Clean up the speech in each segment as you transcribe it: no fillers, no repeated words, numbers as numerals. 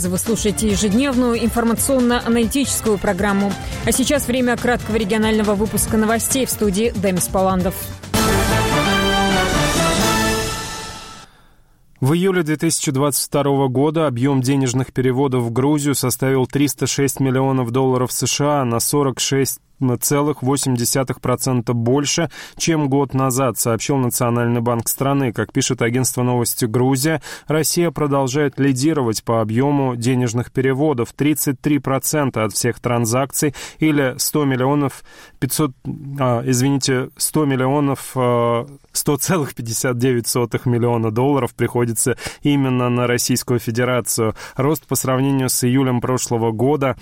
Вы слушаете ежедневную информационно-аналитическую программу. А сейчас время краткого регионального выпуска новостей. В студии Демис Паландов. В июле 2022 года объем денежных переводов в Грузию составил $306 миллионов США, на 46,8% больше, чем год назад, сообщил Национальный банк страны. Как пишет агентство новости «Грузия», Россия продолжает лидировать по объему денежных переводов. 33% от всех транзакций, или 100,59 миллиона долларов приходится именно на Российскую Федерацию. Рост по сравнению с июлем прошлого года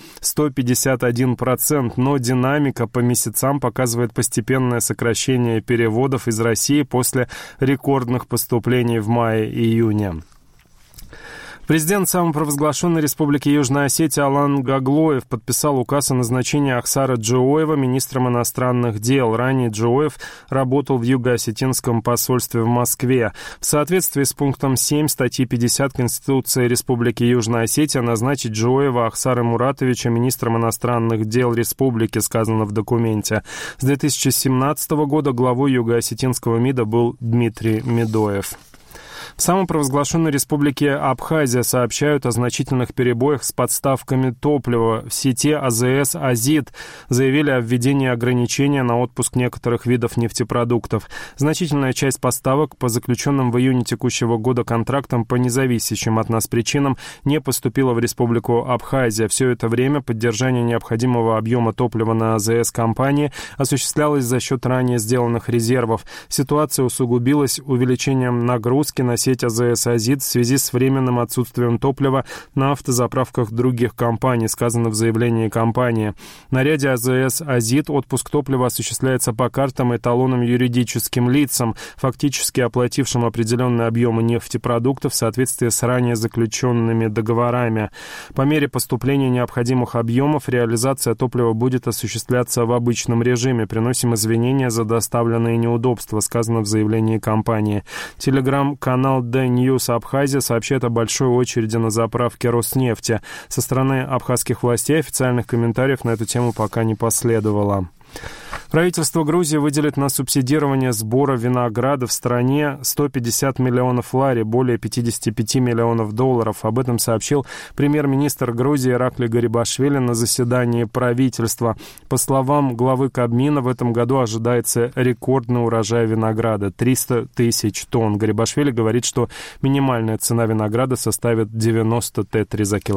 151%, но динамика по месяцам показывает постепенное сокращение переводов из России после рекордных поступлений в мае-июне. Президент самопровозглашенной Республики Южная Осетия Алан Гаглоев подписал указ о назначении Ахсара Джоева министром иностранных дел. Ранее Джоев работал в Юго-Осетинском посольстве в Москве. В соответствии с пунктом 7 статьи 50 Конституции Республики Южная Осетия назначить Джоева Ахсара Муратовича министром иностранных дел республики, сказано в документе. С 2017 года главой Юго-Осетинского МИДа был Дмитрий Медоев. В самопровозглашенной республике Абхазия сообщают о значительных перебоях с подставками топлива. В сети АЗС «Азит» заявили о введении ограничения на отпуск некоторых видов нефтепродуктов. Значительная часть поставок по заключенным в июне текущего года контрактам по независящим от нас причинам не поступила в республику Абхазия. Все это время поддержание необходимого объема топлива на АЗС компании осуществлялось за счет ранее сделанных резервов. Ситуация усугубилась увеличением нагрузки на сеть АЗС «Азит» в связи с временным отсутствием топлива на автозаправках других компаний, сказано в заявлении компании. На ряде АЗС «Азит» отпуск топлива осуществляется по картам и талонам юридическим лицам, фактически оплатившим определенные объемы нефтепродуктов в соответствии с ранее заключенными договорами. По мере поступления необходимых объемов реализация топлива будет осуществляться в обычном режиме. Приносим извинения за доставленные неудобства, сказано в заявлении компании. Телеграм-канал D-News Абхазия сообщает о большой очереди на заправке Роснефти. Со стороны абхазских властей официальных комментариев на эту тему пока не последовало. Правительство Грузии выделит на субсидирование сбора винограда в стране 150 миллионов лари, более 55 миллионов долларов. Об этом сообщил премьер-министр Грузии Иракли Гарибашвили на заседании правительства. По словам главы Кабмина, в этом году ожидается рекордный урожай винограда – 300 тысяч тонн. Гарибашвили говорит, что минимальная цена винограда составит 90 тетри за килограмм.